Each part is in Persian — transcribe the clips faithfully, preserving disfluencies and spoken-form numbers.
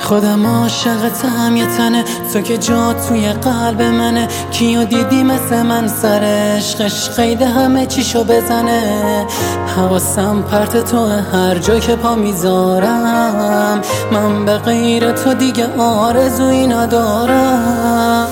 خودم عاشقتم یه تنه، تو که جا توی قلب منه. کیو دیدی مثل من سر عشقش قید همه چیشو بزنه. حواسم پرت تو هر جا که پا میذارم، من به غیر تو دیگه آرزویی ندارم.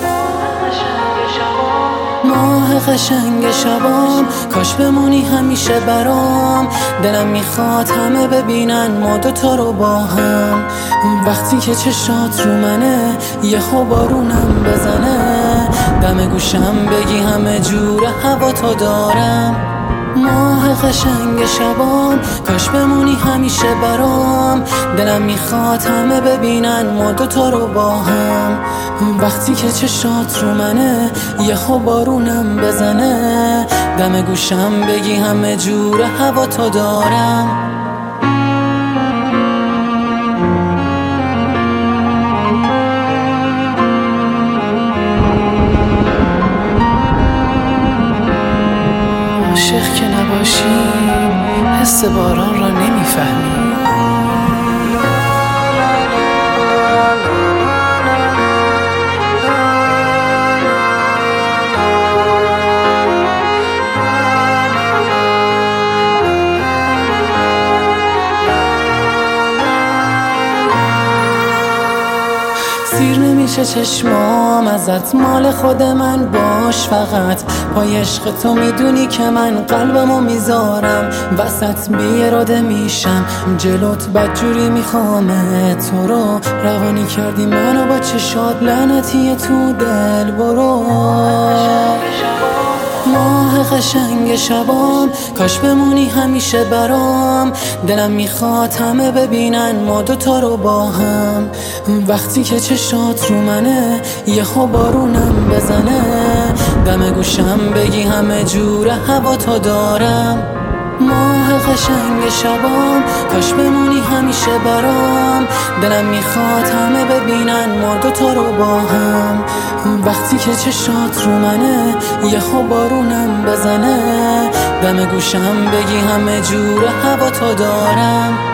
ماه قشنگ شبام، کاش بمونی همیشه برام. دلم میخواد همه ببینن ما دوتا رو با هم. وقتی که چشات رو منه، یه خو بارونم بزنه. دم گوشم بگی همه جور هوا تو دارم. ماه قشنگ شبام، کاش بمونی همیشه برام. دلم میخواد همه ببینن ما دوتا رو با هم. وقتی که چشات رو منه، یه خو بارونم بزنه. دم گوشم بگی همه جور هوا تو دارم. عاشق که نباشی حس باران را نمیفهمی. سیر نمیشه چشمام ازت، مال خود من باش فقط. پای عشق تو میدونی که من قلبمو میذارم وسط. بی اراده میشم جلوت، بدجوری میخوامه تو رو. روانی کردی منو با چشات، لعنتی تو دل برو. ماه قشنگ شبام، کاش بمونی همیشه برام. دلم میخواد همه ببینن ما دوتا رو با هم. وقتی که چشات رو منه، یه خو بارونم بزنه. دم گوشم بگی همه جور هوا تو دارم. ماه قشنگ شبام، کاش بمونی همیشه برام. دلم میخواد همه ببینن ما دوتا رو با هم. وقتی که چشات رو منه، یه خو بارونم بزنه. دم گوشم بگی همه جور هوا تو دارم.